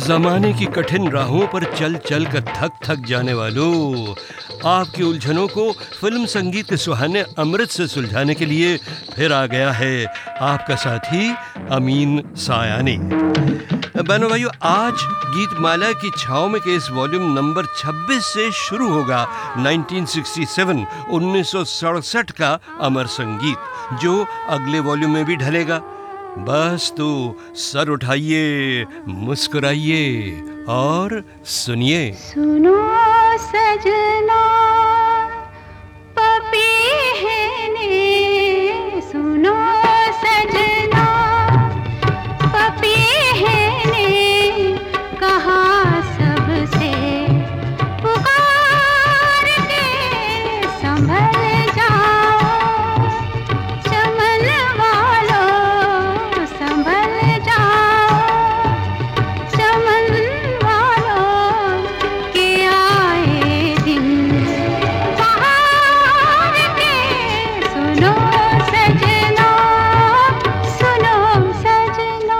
जमाने की कठिन राहों पर चल चल कर थक थक जाने वालों, आपकी उलझनों को फिल्म संगीत के सुहाने अमृत से सुलझाने के लिए फिर आ गया है आपका साथी अमीन सायानी। बहनों भाइयों, आज गीतमाला की छाँव में के इस वॉल्यूम नंबर 26 से शुरू होगा 1967 का अमर संगीत, जो अगले वॉल्यूम में भी ढलेगा। बस तो सर उठाइए, मुस्कुराइए और सुनिए। सुनो सजना पपीहने, सुनो सजना पपीहने, कहा सबसे पुकार के संभल जाओ, चमन वालों संभल जाओ, चमन वालों के आए दिन बहार के, सुनो सजना, सुनो सजना।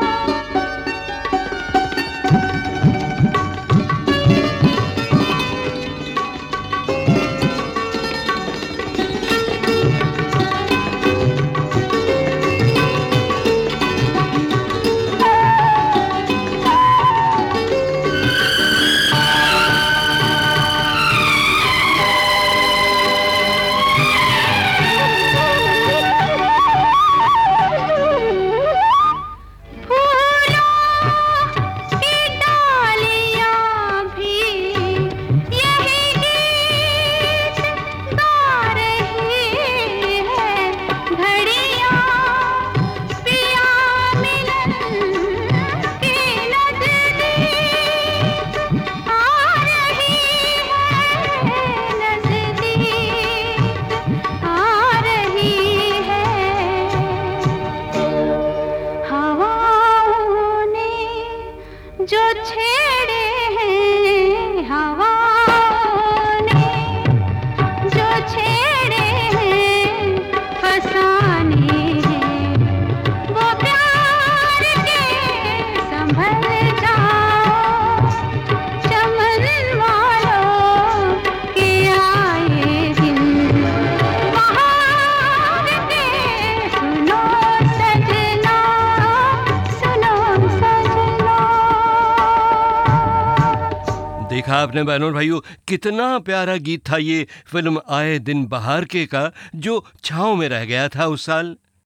जो छेड़े हैं हवाओं ने, जो छेड़े हैं फसाने हैं, वो प्यार के संभल जाओ, चमन वालों के आए दिन बहार के, सुनो सजना, सुनो सजना। देखा आपने बहनों भाइयों, कितना प्यारा गीत था ये फिल्म आए दिन बहार के का, जो छाँव में रह गया था उस साल।